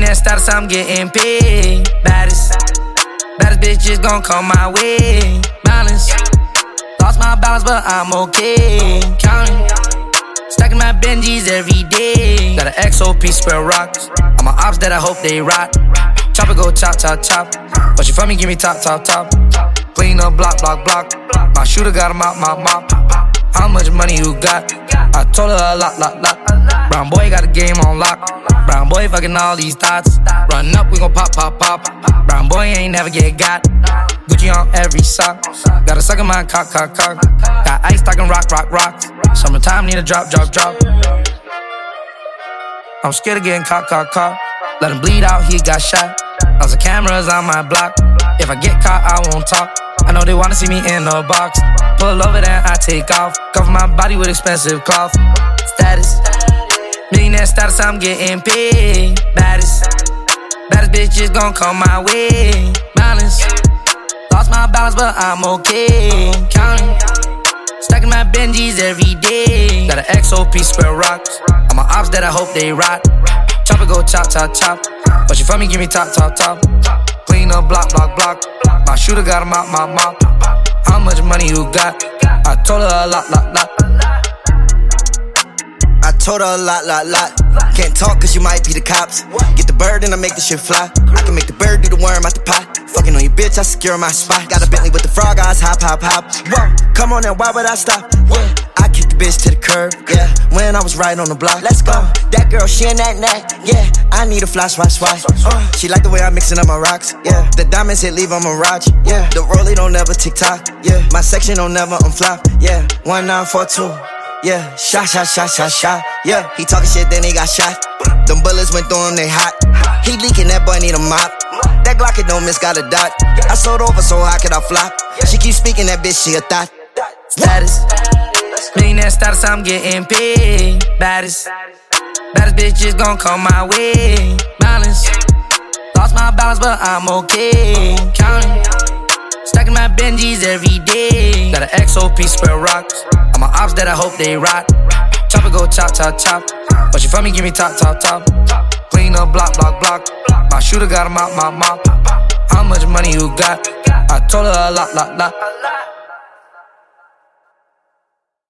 Millionaire status, I'm getting paid. Baddest bitches gon' come my way. Balance, lost my balance, but I'm okay. Counting, stacking my Benjis every day. Got an XOP square rocks. All my ops that I hope they rock. Chopper go chop, chop, chop. But you for me, give me top, top, top. Clean up, block, block, block. My shooter got him out, mop. How much money you got? I told her a lot. Brown boy got a game on lock. Brown boy fucking all these thoughts. Run up, we gon' pop. Brown boy ain't never get got. Gucci on every sock. Got a suck in my cock. Got ice talking rock. Summertime need a drop. I'm scared of getting caught. Let him bleed out, he got shot. Lots of cameras on my block. If I get caught, I won't talk. I know they wanna see me in the box. Pull over, then I take off. Cover my body with expensive cloth. Status, millionaire status, I'm getting paid. Baddest bitches gon' come my way. Balance, lost my balance, but I'm okay. Counting, stacking my Benjis every day. Got an XOP square rocks. All my ops that I hope they rock. Chopper go chop. But you for me, give me top. Clean up, block. My shooter got him out, mop. How much money you got? I told her a lot. I told her a lot. Can't talk cause you might be the cops. Get the bird and I make the shit fly. I can make the bird do the worm out the pot. Fucking on your bitch, I secure my spot. Got a Bentley with the frog eyes, hop. Whoa, come on now, why would I stop? Yeah, I kicked the bitch to the curb. Yeah, when I was right on the block. Let's go. That girl, she in that neck. Yeah, I need a flash. She like the way I'm mixing up my rocks. Yeah, the diamonds hit, leave a mirage. Yeah, the rollie don't never tick-tock. Yeah, my section don't never unflop. Yeah, 1942. Yeah, shot. Yeah, he talking shit, then he got shot. Them bullets went through him, they hot. He leaking, that boy need a mop. That Glock, it don't miss, got a dot. I sold over, so how could I flop? She keep speaking, that bitch, she a thought. Status, millionaire status, I'm getting paid. Baddest bitches gon' come my way. Balance, lost my balance, but I'm okay. Counting, stacking my Benjis every day. Got an XOP square rocks. All my ops that I hope they rock. Chopper go chop. But you for me, give me top. Clean up, block. My shooter got him out, mop. How much money you got? I told her a lot.